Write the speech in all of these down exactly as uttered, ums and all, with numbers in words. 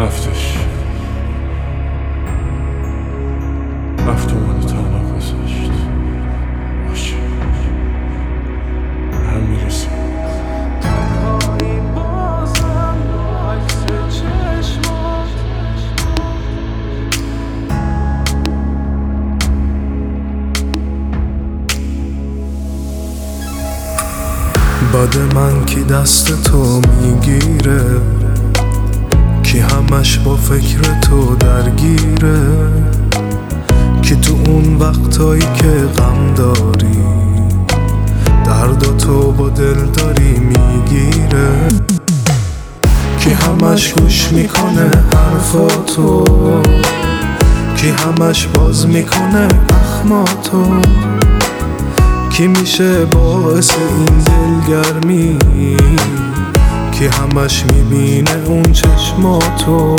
رفتش، رفت اومده تنها گذاشت. باشه هم میرسیم. تنهایی بازم با عکس چشمات، باد من کی دست تو میگیره، کی همش با فکر تو درگیره، کی تو اون وقتایی که غم داری درد تو با دل داری میگیره، کی همش گوش میکنه حرفاتو، کی همش باز میکنه اخماتو، کی میشه باعث این دلگرمی، کی همش میبینه اون چشماتو.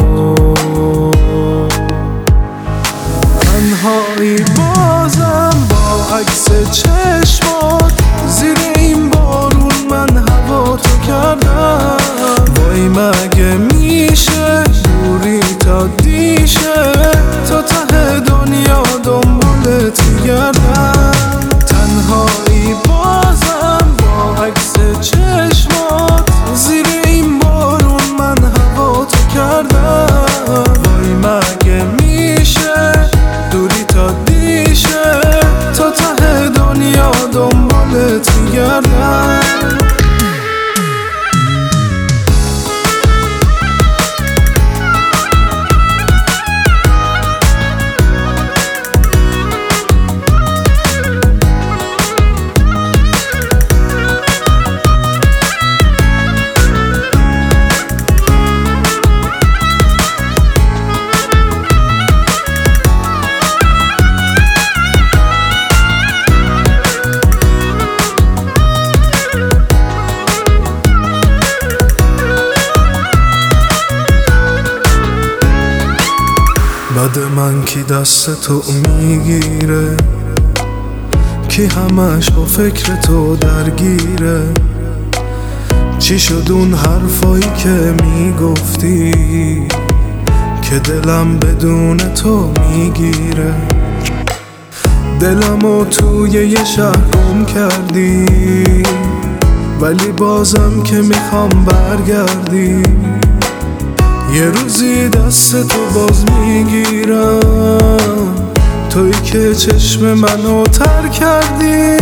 تنهایی بازم با عکس چشمات، زیر این بارون من هوا تو کردم. وای مگه میشه دوری تا دیشه، تا ته دنیا دنبالت میگردم. تنهایی بازم با عکس چشمات، زیر این بارون من هوا تو کردم. وای مگه میشه دوری تا دیشه، تا ته دنیا دنبالت میگردم. بد من کی دست تو میگیره، کی همش با فکر تو درگیره، چی شد اون حرفایی که میگفتی که دلم بدون تو میگیره. دلمو توی یه شهر گم کردی، ولی بازم که میخوام برگردی. یه روزی دست تو باز میگیرم، توی که چشم منو تر کردی.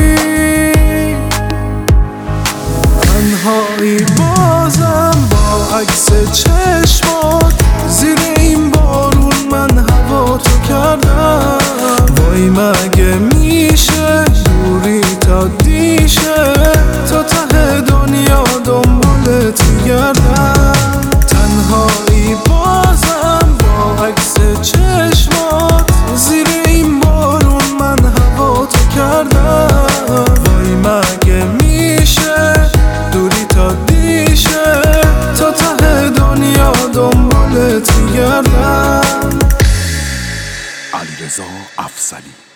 تنهایی بازم با عکس چشمات، زیر این بارون من هوا تو کردم. وای مگه میشه دوری تا دیشه، تا ته دنیا دنبالت میگردم. تنهایی بازم با عکس چشمات، زیر این بارون من هوا تو کردم. وای مگه میشه دوری تا دیشه، تا ته دنیا دنبالت میگردم. علیرضا افضلی.